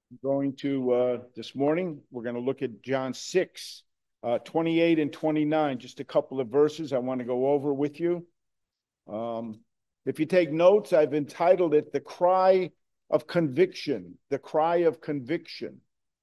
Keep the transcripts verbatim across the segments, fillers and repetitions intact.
Going to, uh, this morning, we're going to look at John six, uh, twenty-eight and twenty-nine, just a couple of verses I want to go over with you. Um, if you take notes, I've entitled it The Cry of Conviction, The Cry of Conviction.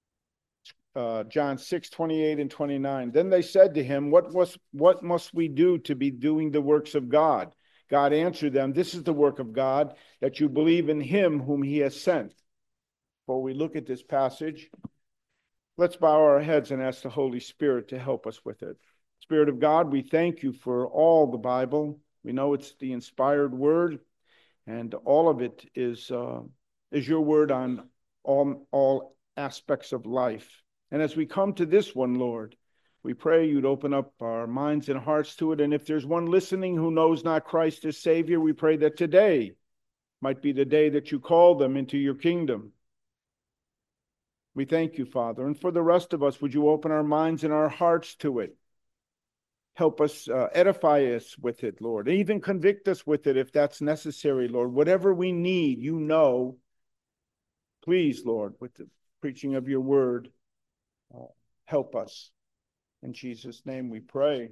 Uh, John six, twenty-eight and twenty-nine. Then they said to him, what was, what must we do to be doing the works of God? God answered them, this is the work of God, that you believe in him whom he has sent. Before we look at this passage, let's bow our heads and ask the Holy Spirit to help us with it. Spirit of God, we thank you for all the Bible. We know it's the inspired word, and all of it is uh, is your word on all, all aspects of life. And as we come to this one, Lord, we pray you'd open up our minds and hearts to it. And if there's one listening who knows not Christ as Savior, we pray that today might be the day that you call them into your kingdom. We thank you, Father. And for the rest of us, would you open our minds and our hearts to it? Help us, uh, edify us with it, Lord. Even convict us with it if that's necessary, Lord. Whatever we need, you know. Please, Lord, with the preaching of your word, uh, help us. In Jesus' name we pray.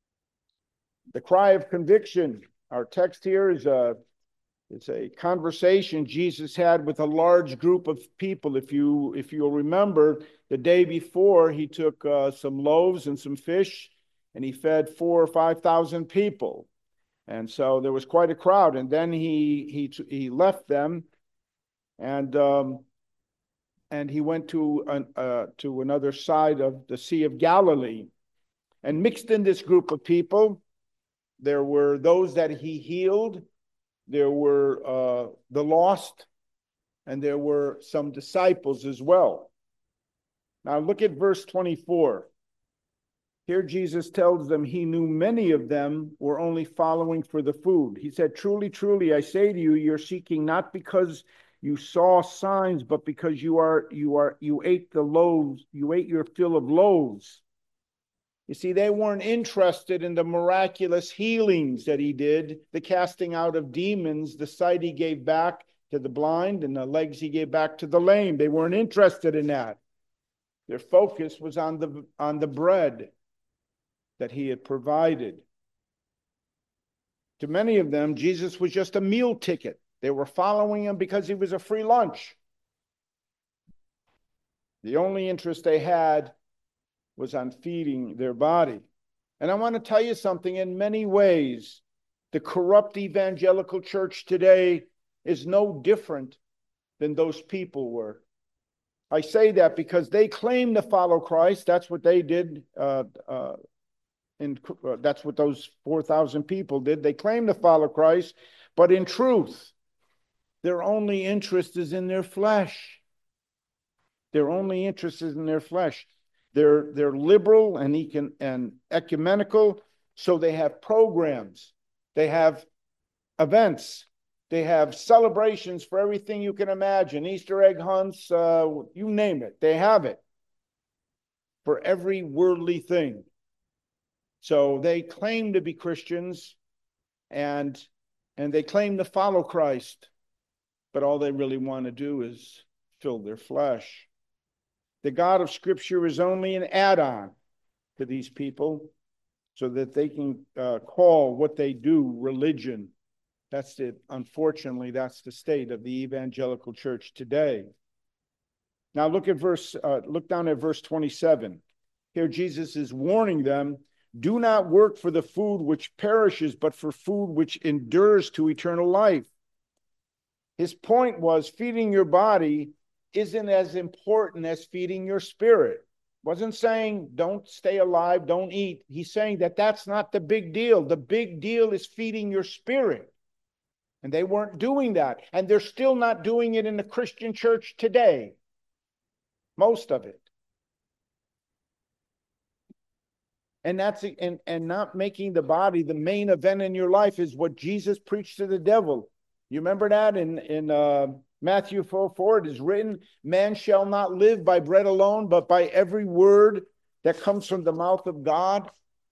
The cry of conviction. Our text here is a It's a conversation Jesus had with a large group of people. If you if you'll remember, the day before he took uh, some loaves and some fish, and he fed four or five thousand people, and so there was quite a crowd. And then he he he left them, and um, and he went to an, uh, to another side of the Sea of Galilee, and mixed in this group of people. There were those that he healed. There were uh, the lost, and there were some disciples as well. Now look at verse twenty-four. Here Jesus tells them he knew many of them were only following for the food. He said, truly, truly, I say to you, you're seeking not because you saw signs, but because you are you are you ate the loaves, you ate your fill of loaves. You see, they weren't interested in the miraculous healings that he did, the casting out of demons, the sight he gave back to the blind, and the legs he gave back to the lame. They weren't interested in that. Their focus was on the, on the bread that he had provided. To many of them, Jesus was just a meal ticket. They were following him because he was a free lunch. The only interest they had was on feeding their body. And I want to tell you something, in many ways, the corrupt evangelical church today is no different than those people were. I say that because they claim to follow Christ. That's what they did. Uh, uh, and uh, that's what those four thousand people did. They claim to follow Christ, but in truth, their only interest is in their flesh. Their only interest is in their flesh. They're, they're liberal and, econ, and ecumenical, so they have programs. They have events. They have celebrations for everything you can imagine. Easter egg hunts, uh, you name it. They have it for every worldly thing. So they claim to be Christians, and, and they claim to follow Christ, but all they really want to do is fill their flesh. The God of Scripture is only an add-on to these people so that they can uh, call what they do religion. That's it. Unfortunately, that's the state of the evangelical church today. Now look at verse, uh, look down at verse twenty-seven. Here Jesus is warning them, do not work for the food which perishes, but for food which endures to eternal life. His point was feeding your body isn't as important as feeding your spirit. Wasn't saying don't stay alive, don't eat. He's saying that that's not the big deal. The big deal is feeding your spirit. And they weren't doing that. And they're still not doing it in the Christian church today. Most of it. And that's and, and not making the body the main event in your life is what Jesus preached to the devil. You remember that in, in uh, Matthew four four, it is written, man shall not live by bread alone, but by every word that comes from the mouth of God.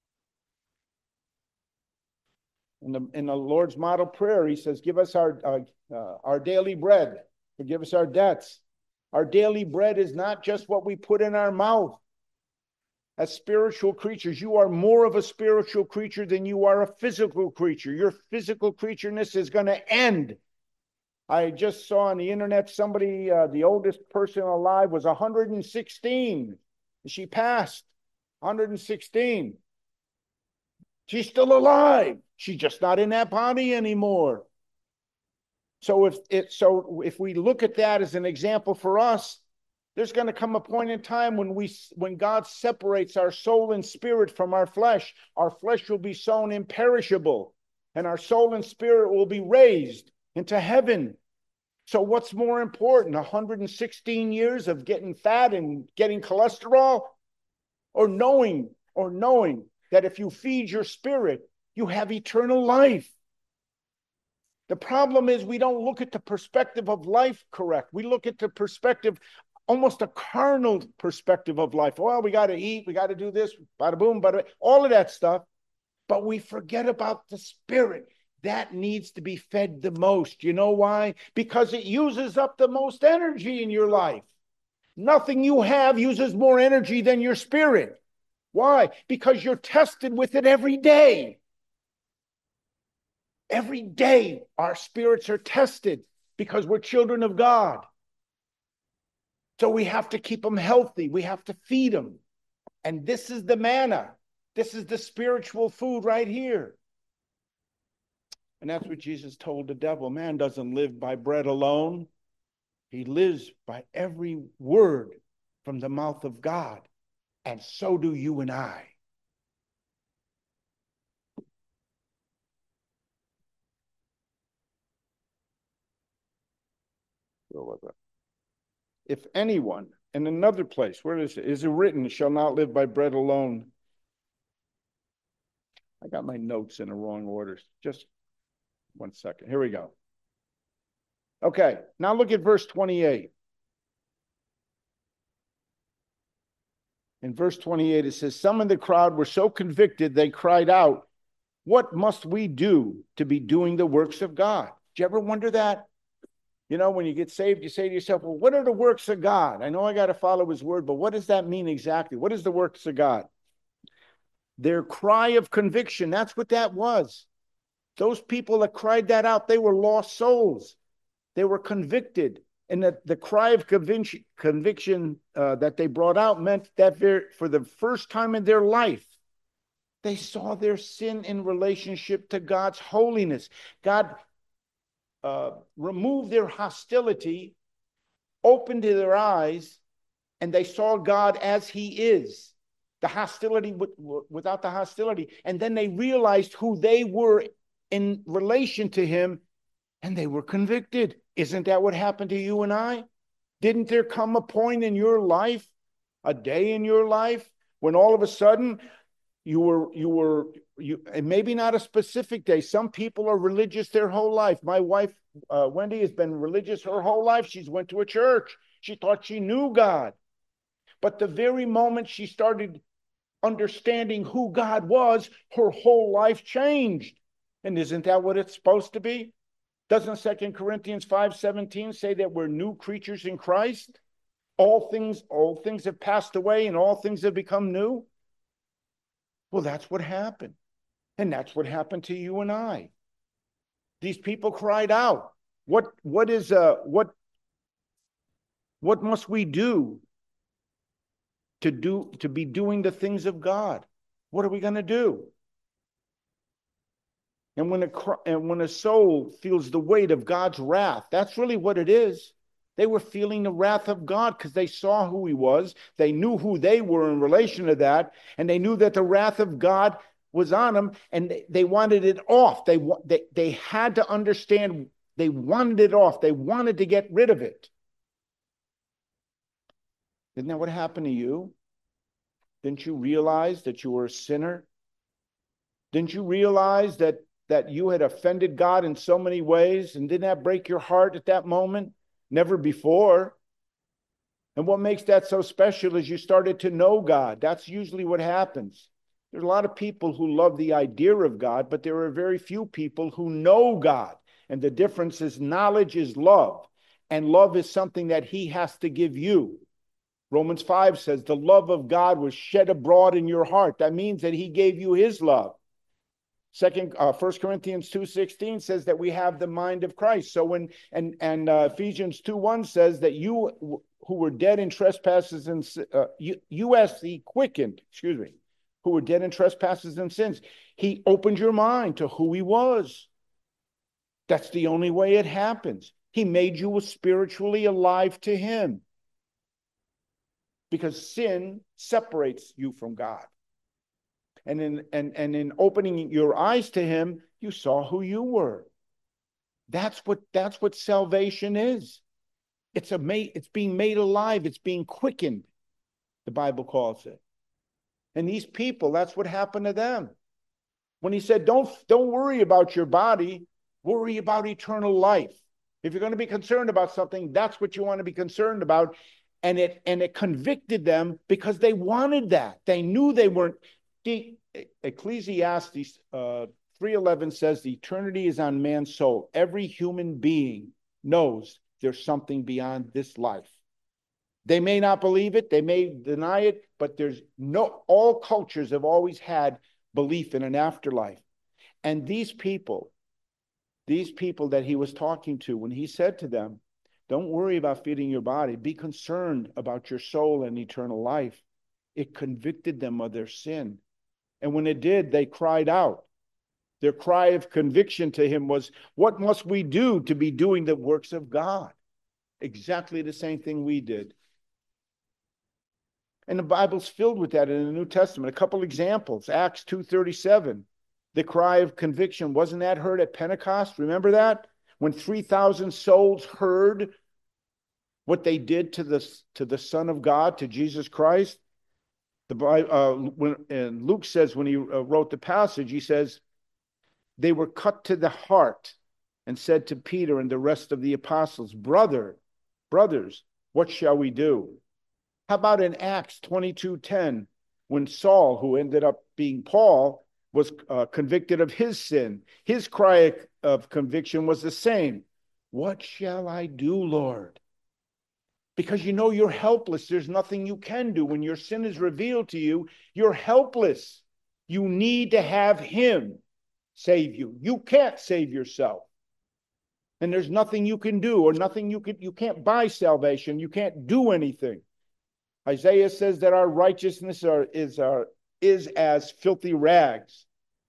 In the, in the Lord's model prayer, he says, give us our, uh, uh, our daily bread, forgive us our debts. Our daily bread is not just what we put in our mouth. As spiritual creatures, you are more of a spiritual creature than you are a physical creature. Your physical creatureness is going to end. I just saw on the internet somebody, uh, the oldest person alive was one hundred sixteen. She passed, one hundred sixteen. She's still alive. She's just not in that body anymore. So if it, so if we look at that as an example for us, there's going to come a point in time when we, when God separates our soul and spirit from our flesh. Our flesh will be sown imperishable, and our soul and spirit will be raised into heaven. So what's more important, one hundred sixteen years of getting fat and getting cholesterol, or knowing, or knowing that if you feed your spirit, you have eternal life? The problem is we don't look at the perspective of life correct. We look at the perspective, almost a carnal perspective of life. Well, we got to eat, we got to do this, bada boom, bada, all of that stuff. But we forget about the spirit. That needs to be fed the most. You know why? Because it uses up the most energy in your life. Nothing you have uses more energy than your spirit. Why? Because you're tested with it every day. Every day our spirits are tested because we're children of God. So we have to keep them healthy. We have to feed them. And this is the manna. This is the spiritual food right here. And that's what Jesus told the devil. Man doesn't live by bread alone. He lives by every word from the mouth of God. And so do you and I. Where was that? If anyone, in another place, where is it? Is it written, shall not live by bread alone? I got my notes in the wrong order. Just one second. Here we go. Okay, now look at verse twenty-eight. In verse twenty-eight, it says, some in the crowd were so convicted, they cried out, what must we do to be doing the works of God? Did you ever wonder that? You know, when you get saved, you say to yourself, well, what are the works of God? I know I got to follow his word, but what does that mean exactly? What is the works of God? Their cry of conviction, that's what that was. Those people that cried that out, they were lost souls. They were convicted. And the, the cry of conviction, conviction uh, that they brought out meant that for the first time in their life, they saw their sin in relationship to God's holiness. God uh, removed their hostility, opened their eyes, and they saw God as he is. The hostility without the hostility. And then they realized who they were in relation to him, and they were convicted. Isn't that what happened to you and I? Didn't there come a point in your life, a day in your life, when all of a sudden you were, you were, you, and maybe not a specific day. Some people are religious their whole life. My wife, uh, Wendy, has been religious her whole life. She's went to a church. She thought she knew God. But the very moment she started understanding who God was, her whole life changed. And isn't that what it's supposed to be? Doesn't Second Corinthians five seventeen say that we're new creatures in Christ? All things, all things have passed away and all things have become new. Well, that's what happened. And that's what happened to you and I. These people cried out. What, what is, uh, what, what must we do to do, to be doing the things of God? What are we going to do? And when a, and when a soul feels the weight of God's wrath, that's really what it is. They were feeling the wrath of God because they saw who he was. They knew who they were in relation to that. And they knew that the wrath of God was on them, and they, they wanted it off. They, they, they had to understand, they wanted it off. They wanted to get rid of it. Isn't that what happened to you? Didn't you realize that you were a sinner? Didn't you realize that that you had offended God in so many ways? And didn't that break your heart at that moment? Never before. And what makes that so special is you started to know God. That's usually what happens. There's a lot of people who love the idea of God, but there are very few people who know God. And the difference is knowledge is love. And love is something that he has to give you. Romans five says the love of God was shed abroad in your heart. That means that he gave you his love. Second, uh, First Corinthians two sixteen says that we have the mind of Christ. So when and and uh, Ephesians two one says that you who were dead in trespasses and uh, you, you as the quickened, excuse me, who were dead in trespasses and sins, he opened your mind to who he was. That's the only way it happens. He made you spiritually alive to him. Because sin separates you from God. And in, and, and in opening your eyes to him, you saw who you were. That's what, that's what salvation is. It's, a, it's being made alive. It's being quickened, the Bible calls it. And these people, that's what happened to them. When he said, don't, don't worry about your body, worry about eternal life. If you're going to be concerned about something, that's what you want to be concerned about. And it and it convicted them because they wanted that. They knew they weren't. The Ecclesiastes uh, three eleven says the eternity is on man's soul. Every human being knows there's something beyond this life. They may not believe it. They may deny it. But there's no. All cultures have always had belief in an afterlife. And these people, these people that he was talking to, when he said to them, don't worry about feeding your body. Be concerned about your soul and eternal life. It convicted them of their sin. And when it did, they cried out. Their cry of conviction to him was, what must we do to be doing the works of God? Exactly the same thing we did. And the Bible's filled with that in the New Testament. A couple examples. Acts two thirty-seven. The cry of conviction. Wasn't that heard at Pentecost? Remember that? When three thousand souls heard what they did to the, to the Son of God, to Jesus Christ. The uh, when, and Luke says when he uh, wrote the passage, he says, they were cut to the heart and said to Peter and the rest of the apostles, Brother, brothers, what shall we do? How about in Acts twenty-two ten, when Saul, who ended up being Paul, was uh, convicted of his sin? His cry of conviction was the same. What shall I do, Lord? Because you know you're helpless. There's nothing you can do. When your sin is revealed to you, you're helpless. You need to have him save you. You can't save yourself. And there's nothing you can do, or nothing you can, you can't buy salvation. You can't do anything. Isaiah says that our righteousness are, is, our, is as filthy rags.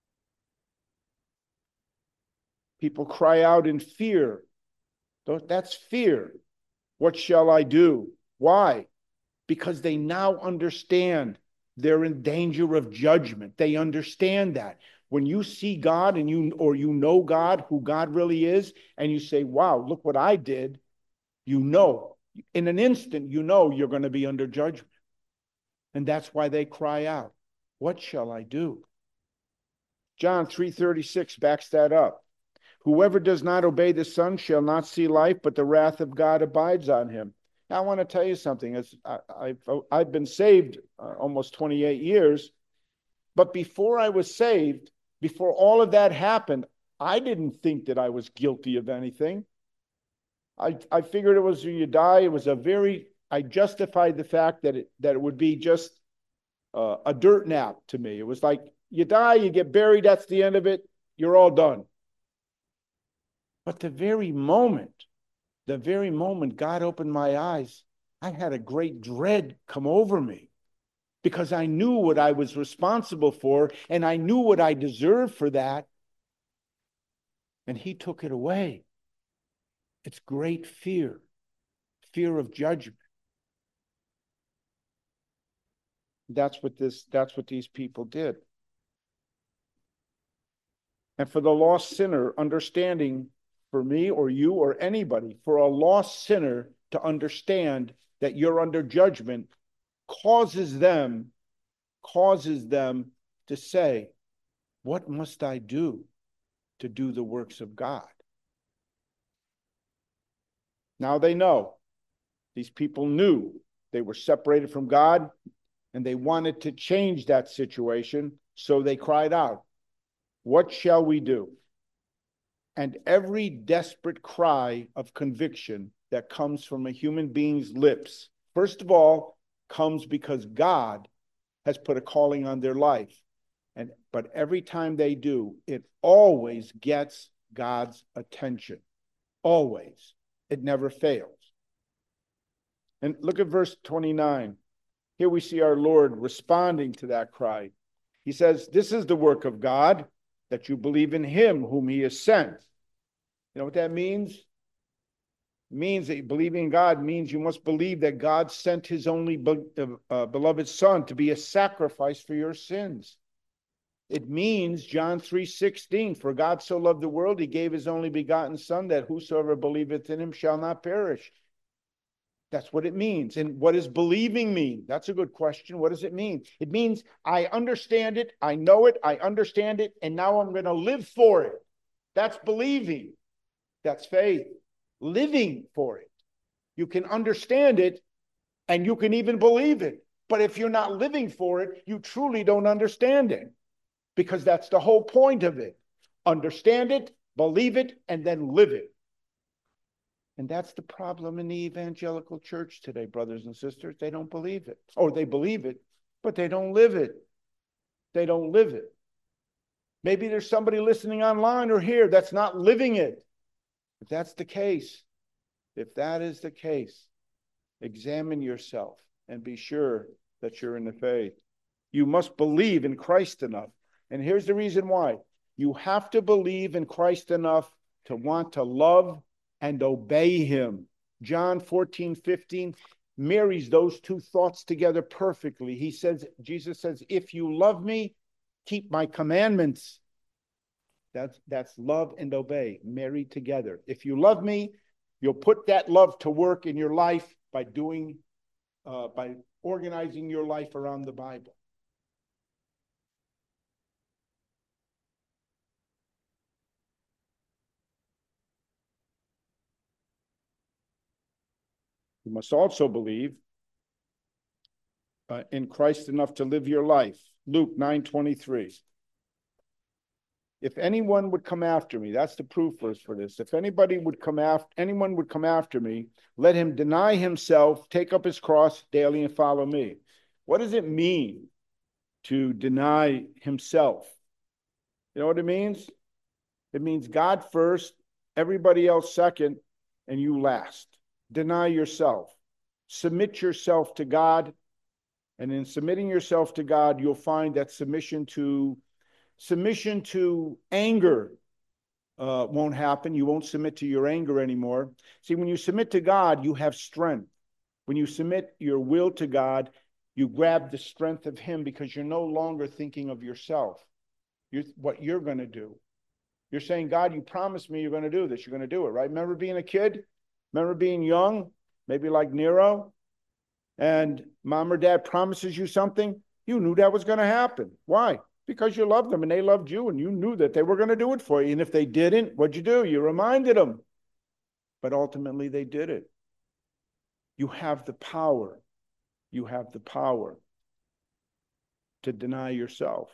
People cry out in fear. That's fear. What shall I do? Why? Because they now understand they're in danger of judgment. They understand that. When you see God and you or you know God, who God really is, and you say, wow, look what I did, you know, in an instant, you know you're going to be under judgment. And that's why they cry out, what shall I do? John three thirty-six backs that up. Whoever does not obey the Son shall not see life, but the wrath of God abides on him. Now, I want to tell you something. As I, I've, I've been saved uh, almost twenty-eight years, but before I was saved, before all of that happened, I didn't think that I was guilty of anything. I, I figured it was you die. It was a very, I justified the fact that it, that it would be just uh, a dirt nap to me. It was like, you die, you get buried, that's the end of it, you're all done. But the very moment, the very moment God opened my eyes, I had a great dread come over me because I knew what I was responsible for and I knew what I deserved for that. And he took it away. It's great fear, fear of judgment. That's what this, that's what these people did. And for the lost sinner, understanding, for me or you or anybody, for a lost sinner to understand that you're under judgment causes them, causes them to say, what must I do to do the works of God? Now they know. These people knew they were separated from God and they wanted to change that situation. So they cried out, what shall we do? And every desperate cry of conviction that comes from a human being's lips, first of all, comes because God has put a calling on their life. And but every time they do, it always gets God's attention. Always. It never fails. And look at verse twenty-nine. Here we see our Lord responding to that cry. He says, "This is the work of God, that you believe in him whom he has sent." You know what that means? It means that believing in God means you must believe that God sent his only be- uh, beloved Son to be a sacrifice for your sins. It means, John three sixteen, "For God so loved the world, he gave his only begotten Son, that whosoever believeth in him shall not perish." That's what it means. And what does believing mean? That's a good question. What does it mean? It means I understand it, I know it, I understand it, and now I'm going to live for it. That's believing. That's faith. Living for it. You can understand it, and you can even believe it. But if you're not living for it, you truly don't understand it. Because that's the whole point of it. Understand it, believe it, and then live it. And that's the problem in the evangelical church today, brothers and sisters. They don't believe it. Or they believe it, but they don't live it. They don't live it. Maybe there's somebody listening online or here that's not living it. If that's the case, if that is the case, examine yourself and be sure that you're in the faith. You must believe in Christ enough. And here's the reason why. You have to believe in Christ enough to want to love and obey him. John fourteen fifteen marries those two thoughts together perfectly. He says, Jesus says, "If you love me, keep my commandments." That's, that's love and obey married together. If you love me, you'll put that love to work in your life by doing, uh, by organizing your life around the Bible. You must also believe uh, in Christ enough to live your life. Luke nine twenty-three. If anyone would come after me, that's the proof verse for this. If anybody would come after, anyone would come after me, let him deny himself, take up his cross daily and follow me. What does it mean to deny himself? You know what it means? It means God first, everybody else second, and you last. Deny yourself. Submit yourself to God. And in submitting yourself to God, you'll find that submission to submission to anger uh, won't happen. You won't submit to your anger anymore. See, when you submit to God, you have strength. When you submit your will to God, you grab the strength of him because you're no longer thinking of yourself. You're, what you're going to do. You're saying, God, you promised me you're going to do this. You're going to do it, right? Remember being a kid? Remember being young? Maybe like Nero? And mom or dad promises you something? You knew that was going to happen. Why? Because you loved them and they loved you and you knew that they were going to do it for you. And if they didn't, what'd you do? You reminded them. But ultimately they did it. You have the power. You have the power to deny yourself.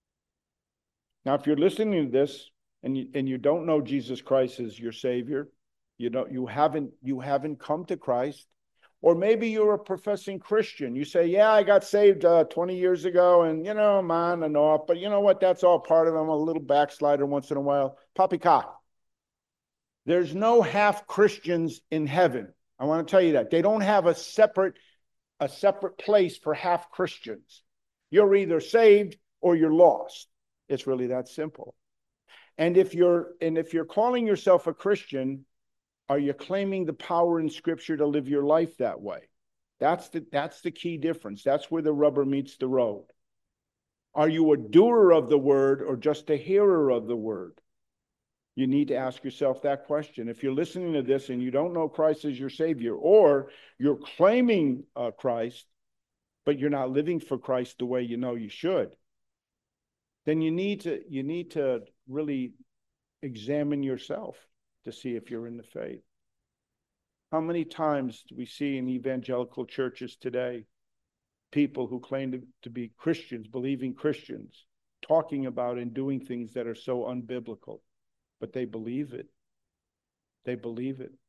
Now, if you're listening to this and you, and you don't know Jesus Christ as your Savior, you don't, you haven't, you haven't come to Christ, or maybe you're a professing Christian. You say, yeah, I got saved uh, twenty years ago and, you know, I'm on and off, but you know what? That's all part of it. I'm a little backslider once in a while. Poppycock. There's no half Christians in heaven. I want to tell you that. They don't have a separate, a separate place for half Christians. You're either saved or you're lost. It's really that simple. And if you're, and if you're calling yourself a Christian, are you claiming the power in Scripture to live your life that way? That's the, that's the key difference. That's where the rubber meets the road. Are you a doer of the word or just a hearer of the word? You need to ask yourself that question. If you're listening to this and you don't know Christ as your Savior, or you're claiming uh, Christ, but you're not living for Christ the way you know you should, then you need to, you need to really examine yourself to see if you're in the faith. How many times do we see in evangelical churches today people who claim to, to be Christians, believing Christians, talking about and doing things that are so unbiblical, but they believe it. They believe it.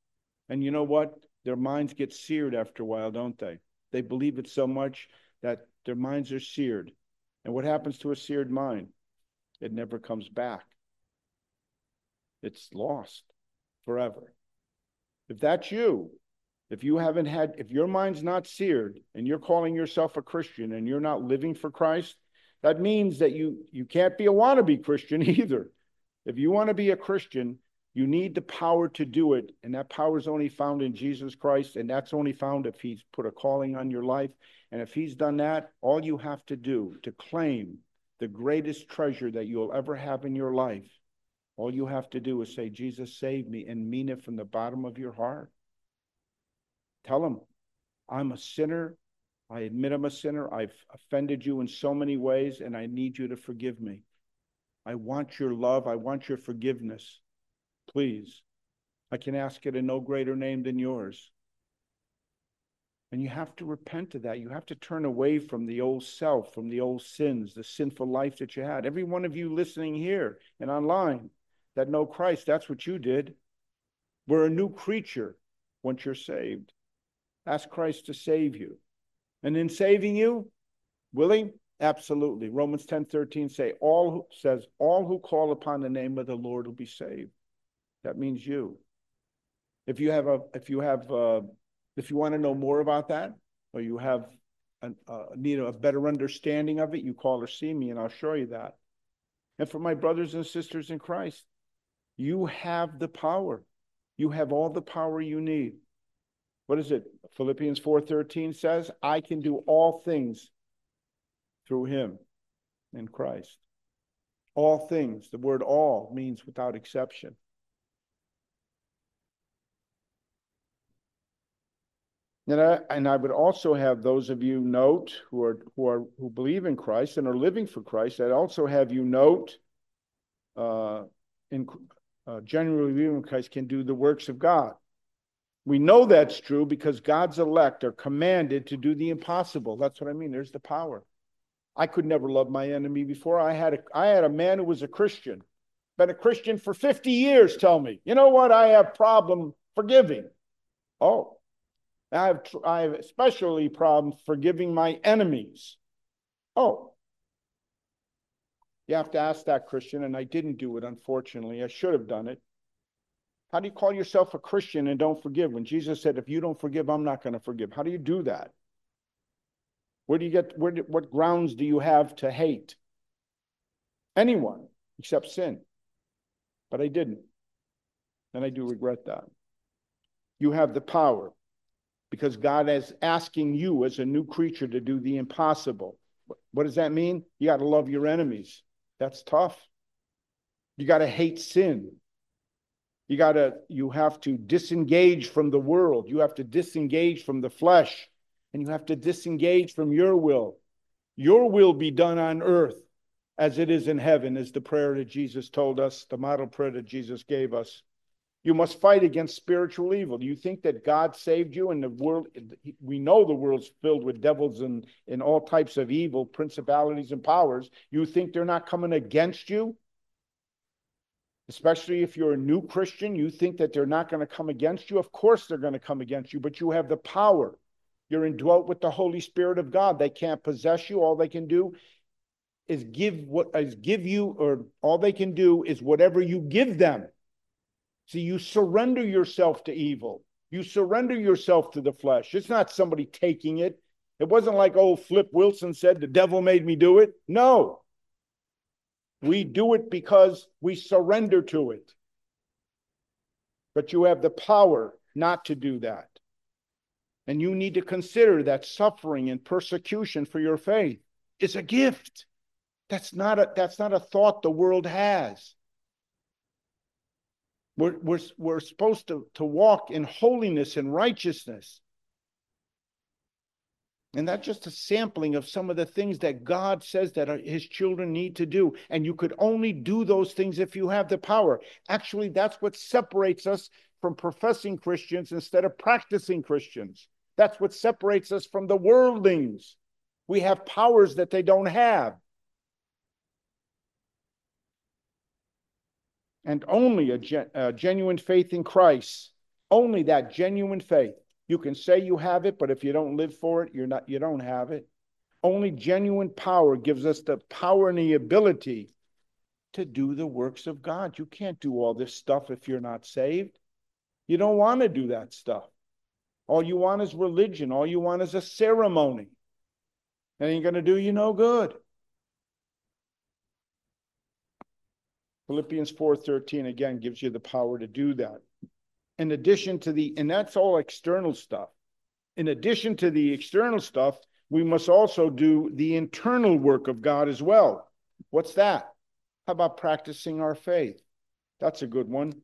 And you know what? Their minds get seared after a while, don't they? They believe it so much that their minds are seared. And what happens to a seared mind? It never comes back. It's lost forever. If that's you, if you haven't had, if your mind's not seared and you're calling yourself a Christian and you're not living for Christ, that means that you, you can't be a wannabe Christian either. If you want to be a Christian, you need the power to do it. And that power is only found in Jesus Christ. And that's only found if he's put a calling on your life. And if he's done that, all you have to do to claim the greatest treasure that you'll ever have in your life, all you have to do is say, Jesus, save me, and mean it from the bottom of your heart. Tell him, I'm a sinner. I admit I'm a sinner. I've offended you in so many ways, and I need you to forgive me. I want your love. I want your forgiveness. Please. I can ask it in no greater name than yours. And you have to repent of that. You have to turn away from the old self, from the old sins, the sinful life that you had. Every one of you listening here and online that know Christ, that's what you did. We're a new creature once you're saved. Ask Christ to save you. And in saving you, will he? Absolutely. Romans ten thirteen say, all who, says, all who call upon the name of the Lord will be saved. That means you. If you have a, if you have, uh, if you want to know more about that, or you have an, uh, need a better understanding of it, you call or see me, and I'll show you that. And for my brothers and sisters in Christ, you have the power. You have all the power you need. What is it? Philippians four thirteen says, I can do all things through him in Christ. All things. The word all means without exception. And I, and I would also have those of you note who are who are who believe in Christ and are living for Christ. I'd also have you note, uh, in uh, generally believing in Christ can do the works of God. We know that's true because God's elect are commanded to do the impossible. That's what I mean. There's the power. I could never love my enemy before. I had a I had a man who was a Christian, been a Christian for fifty years. Tell me, you know what? I have problem forgiving. Oh. I have, I have especially problem forgiving my enemies. Oh, you have to ask that Christian, and I didn't do it, unfortunately. I should have done it. How do you call yourself a Christian and don't forgive? When Jesus said, if you don't forgive, I'm not going to forgive. How do you do that? Where do you get, where, do, what grounds do you have to hate anyone except sin? But I didn't. And I do regret that. You have the power. Because God is asking you as a new creature to do the impossible. What does that mean? You got to love your enemies. That's tough. You got to hate sin. You got to, you have to disengage from the world. You have to disengage from the flesh. And you have to disengage from your will. Your will be done on earth as it is in heaven, is the prayer that Jesus told us, the model prayer that Jesus gave us. You must fight against spiritual evil. Do you think that God saved you in the world? We know the world's filled with devils and, and all types of evil, principalities and powers. You think they're not coming against you? Especially if you're a new Christian, you think that they're not going to come against you? Of course they're going to come against you, but you have the power. You're indwelt with the Holy Spirit of God. They can't possess you. All they can do is give what is give you, or all they can do is whatever you give them. See, you surrender yourself to evil. You surrender yourself to the flesh. It's not somebody taking it. It wasn't like old Flip Wilson said, the devil made me do it. No. We do it because we surrender to it. But you have the power not to do that. And you need to consider that suffering and persecution for your faith is a gift. That's not a, that's not a thought the world has. We're, we're, we're supposed to, to walk in holiness and righteousness. And that's just a sampling of some of the things that God says that his children need to do. And you could only do those things if you have the power. Actually, that's what separates us from professing Christians instead of practicing Christians. That's what separates us from the worldlings. We have powers that they don't have. And only a, gen- a genuine faith in Christ, Only that genuine faith. You can say you have it, but if you don't live for it, you're not, you don't have it. Only genuine power gives us the power and the ability to do the works of God. You can't do all this stuff if you're not saved. You don't want to do that stuff. All you want is religion. All you want is a ceremony. It ain't going to do you no good. Philippians four thirteen again gives you the power to do that. In addition to the, and that's all external stuff. In addition to the external stuff, we must also do the internal work of God as well. What's that? How about practicing our faith? That's a good one.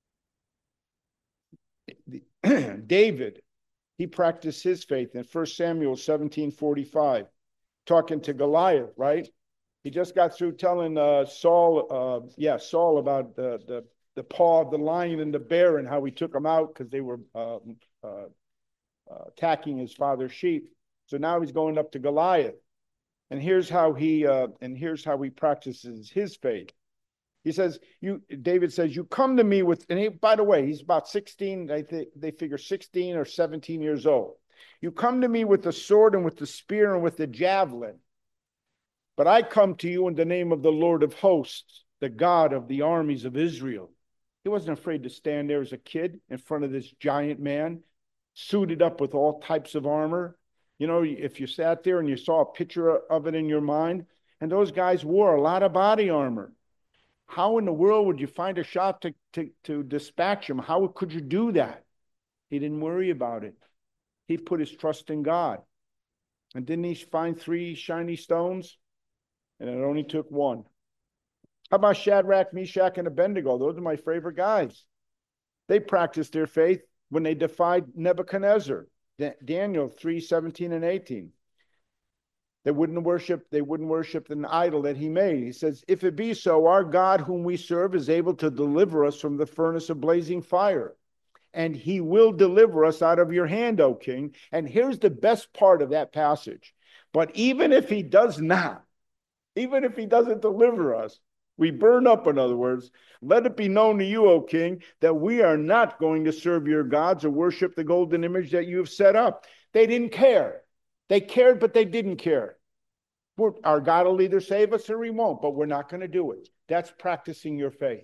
David, he practiced his faith in First Samuel seventeen forty-five, talking to Goliath, right? He just got through telling uh, Saul, uh, yeah, Saul about the, the, the paw of the lion and the bear and how he took them out because they were uh, uh, uh, attacking his father's sheep. So now he's going up to Goliath. And here's how he uh, and here's how he practices his faith. He says, "You." David says, "You come to me with," and he, by the way, he's about sixteen. They th- they figure sixteen or seventeen years old. "You come to me with the sword and with the spear and with the javelin, but I come to you in the name of the Lord of hosts, the God of the armies of Israel." He wasn't afraid to stand there as a kid in front of this giant man, suited up with all types of armor. You know, if you sat there and you saw a picture of it in your mind, and those guys wore a lot of body armor. How in the world would you find a shot to, to, to dispatch him? How could you do that? He didn't worry about it. He put his trust in God. And didn't he find three shiny stones? And it only took one. How about Shadrach, Meshach, and Abednego? Those are my favorite guys. They practiced their faith when they defied Nebuchadnezzar. Daniel three seventeen and eighteen. They wouldn't worship, they wouldn't worship an idol that he made. He says, "If it be so, our God whom we serve is able to deliver us from the furnace of blazing fire. And he will deliver us out of your hand, O king." And here's the best part of that passage. "But even if he does not, even if he doesn't deliver us, we burn up," in other words, "let it be known to you, O king, that we are not going to serve your gods or worship the golden image that you have set up." They didn't care. They cared, but they didn't care. We're, our God will either save us or he won't, but we're not going to do it. That's practicing your faith.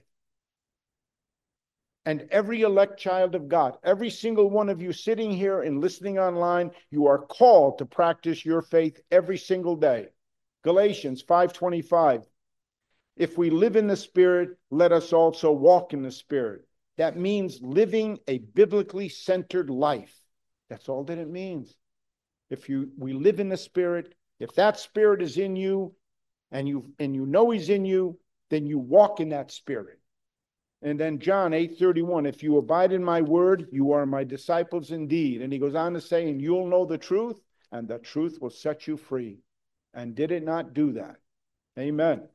And every elect child of God, every single one of you sitting here and listening online, you are called to practice your faith every single day. Galatians five twenty-five. "If we live in the Spirit, let us also walk in the Spirit." That means living a biblically centered life. That's all that it means. If you we live in the Spirit, if that Spirit is in you, and you and you know he's in you, then you walk in that Spirit. And then John eight thirty-one, "If you abide in my word, you are my disciples indeed." And he goes on to say, "And you'll know the truth, and the truth will set you free." And did it not do that? Amen.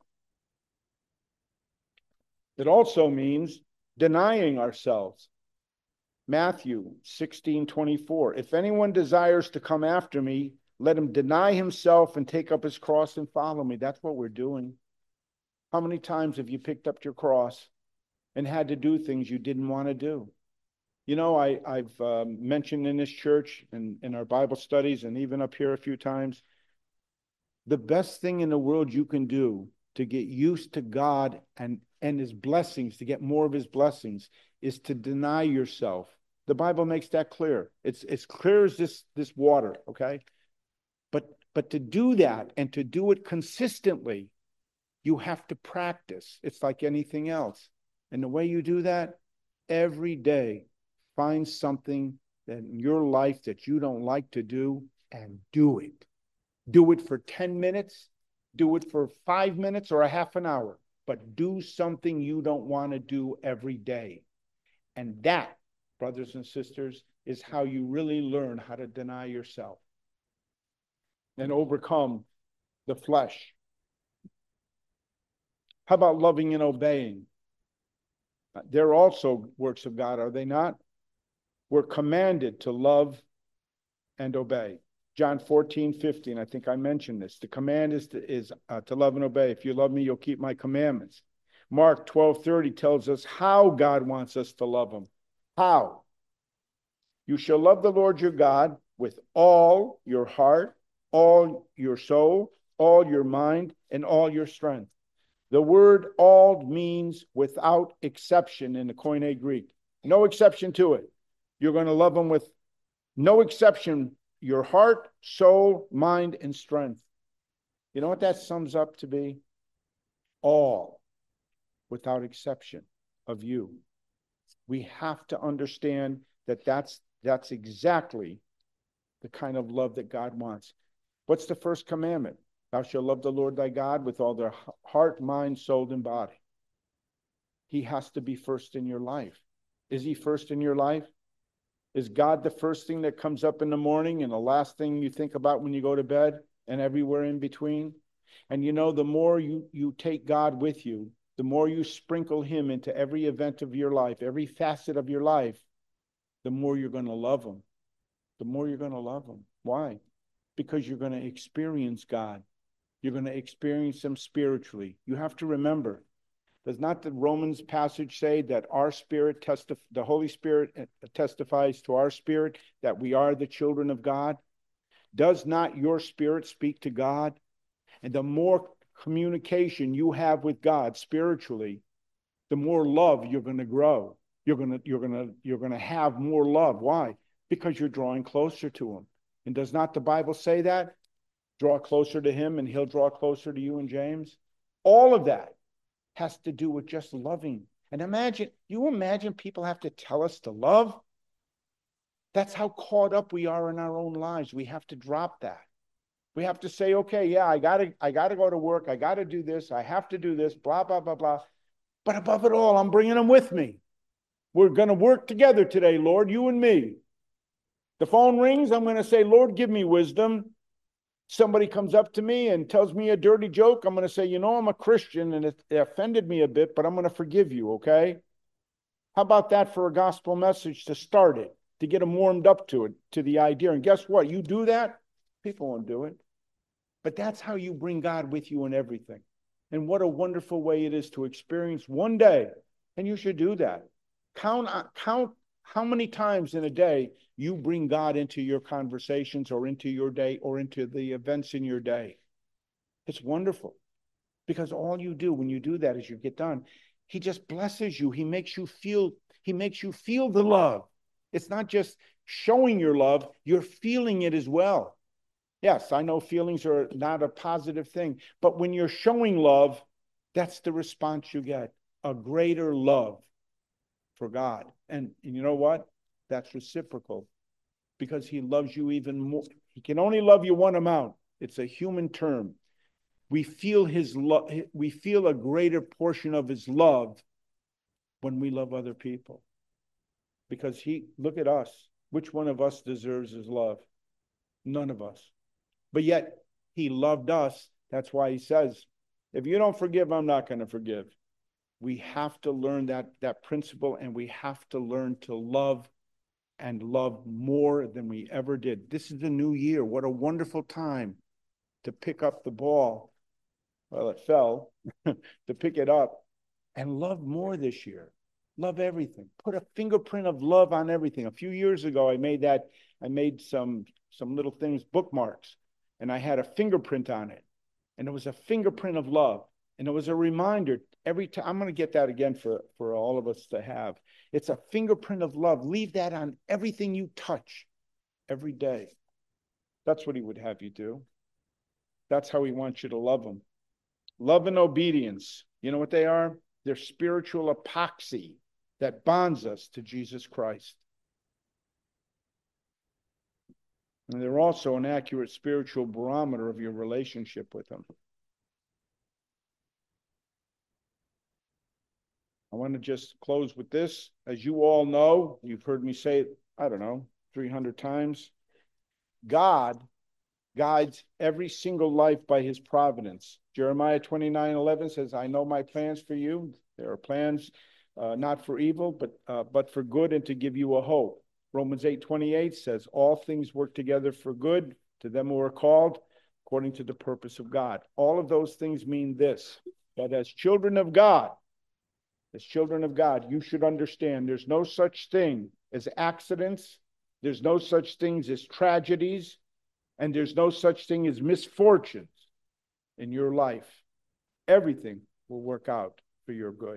It also means denying ourselves. Matthew sixteen twenty-four, "If anyone desires to come after me, let him deny himself and take up his cross and follow me." That's what we're doing. How many times have you picked up your cross and had to do things you didn't want to do? You know, I, I've um, mentioned in this church and in our Bible studies and even up here a few times, the best thing in the world you can do to get used to God and, and his blessings, to get more of his blessings, is to deny yourself. The Bible makes that clear. It's as clear as this, this water, okay? But, but to do that and to do it consistently, you have to practice. It's like anything else. And the way you do that, every day, find something that in your life that you don't like to do and do it. Do it for ten minutes, do it for five minutes or a half an hour, but do something you don't want to do every day. And that, brothers and sisters, is how you really learn how to deny yourself and overcome the flesh. How about loving and obeying? They're also works of God, are they not? We're commanded to love and obey. John fourteen fifteen, I think I mentioned this. The command is to, is, uh, to love and obey. If you love me, you'll keep my commandments. Mark twelve thirty tells us how God wants us to love him. How? You shall love the Lord your God with all your heart, all your soul, all your mind, and all your strength. The word all means without exception in the Koine Greek. No exception to it. You're going to love him with no exception, your heart, soul, mind, and strength. You know what that sums up to be? All, without exception, of you. We have to understand that that's, that's exactly the kind of love that God wants. What's the first commandment? Thou shalt love the Lord thy God with all their heart, mind, soul, and body. He has to be first in your life. Is he first in your life? Is God the first thing that comes up in the morning and the last thing you think about when you go to bed and everywhere in between? And you know, the more you, you take God with you, the more you sprinkle him into every event of your life, every facet of your life, the more you're going to love him. The more you're going to love him. Why? Because you're going to experience God. You're going to experience him spiritually. You have to remember, does not the Romans passage say that our spirit, testif- the Holy Spirit testifies to our spirit that we are the children of God? Does not your spirit speak to God? And the more communication you have with God spiritually, the more love you're going to grow. You're going to, you're going to, you're going to have more love. Why? Because you're drawing closer to him. And does not the Bible say that? Draw closer to him and he'll draw closer to you and James. All of that has to do with just loving. And imagine, you imagine people have to tell us to love? That's how caught up we are in our own lives. We have to drop that. We have to say, okay, yeah, I gotta, I gotta go to work. I gotta do this. I have to do this, blah, blah, blah, blah. But above it all, I'm bringing them with me. We're going to work together today, Lord, you and me. The phone rings. I'm going to say, Lord, give me wisdom. Somebody comes up to me and tells me a dirty joke. I'm going to say, you know, I'm a Christian and it, it offended me a bit, but I'm going to forgive you, okay? How about that for a gospel message to start it, to get them warmed up to it, to the idea? And guess what? You do that, people won't do it. But that's how you bring God with you in everything. And what a wonderful way it is to experience one day. And you should do that. Count, count how many times in a day you bring God into your conversations or into your day or into the events in your day. It's wonderful. Because all you do when you do that is you get done. He just blesses you. He makes you feel, he makes you feel the love. It's not just showing your love, you're feeling it as well. Yes, I know feelings are not a positive thing, but when you're showing love, that's the response you get, a greater love for God. And, and you know what? That's reciprocal because he loves you even more. He can only love you one amount. It's a human term. We feel his love. We feel a greater portion of his love when we love other people. Because he, look at us. Which one of us deserves his love? None of us. But yet he loved us. That's why he says, if you don't forgive, I'm not going to forgive. We have to learn that, that principle, and we have to learn to love and love more than we ever did. This is the new year. What a wonderful time to pick up the ball. Well, it fell, to pick it up and love more this year. Love everything. Put a fingerprint of love on everything. A few years ago, I made that, I made some, some little things, bookmarks, and I had a fingerprint on it. And it was a fingerprint of love. And it was a reminder every time. I'm going to get that again for, for all of us to have. It's a fingerprint of love. Leave that on everything you touch every day. That's what he would have you do. That's how he wants you to love him. Love and obedience. You know what they are? They're spiritual epoxy that bonds us to Jesus Christ. And they're also an accurate spiritual barometer of your relationship with him. I want to just close with this. As you all know, you've heard me say it, I don't know, three hundred times. God guides every single life by his providence. Jeremiah twenty-nine eleven says, I know my plans for you. There are plans uh, not for evil, but, uh, but for good and to give you a hope. Romans eight twenty-eight says, all things work together for good to them who are called according to the purpose of God. All of those things mean this, that as children of God, as children of God, you should understand there's no such thing as accidents There's no such things as tragedies, and there's no such thing as misfortunes in your life. Everything will work out for your good.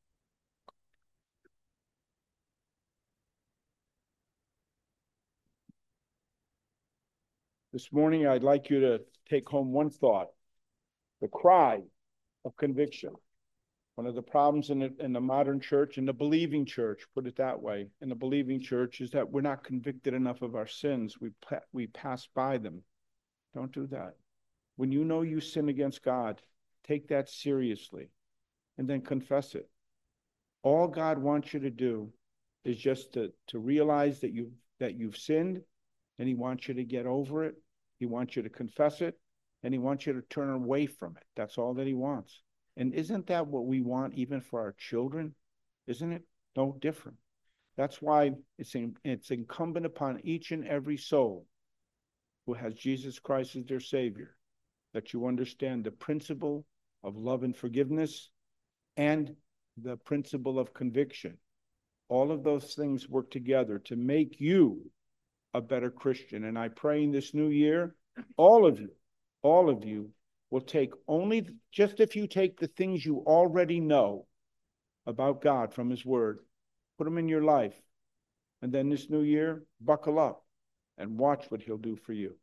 This morning, I'd like you to take home one thought: the cry of conviction. One of the problems in the, in the modern church, in the believing church, put it that way, in the believing church, is that we're not convicted enough of our sins. We, we pass by them. Don't do that. When you know you sin against God, take that seriously and then confess it. All God wants you to do is just to, to realize that you that you've sinned, and he wants you to get over it. He wants you to confess it, and he wants you to turn away from it. That's all that he wants. And isn't that what we want even for our children? Isn't it? No different. That's why it's, in, it's incumbent upon each and every soul who has Jesus Christ as their Savior that you understand the principle of love and forgiveness and the principle of conviction. All of those things work together to make you a better Christian. And I pray in this new year, all of you, all of you will take only, just if you take the things you already know about God from his word, put them in your life. And then this new year, buckle up and watch what he'll do for you.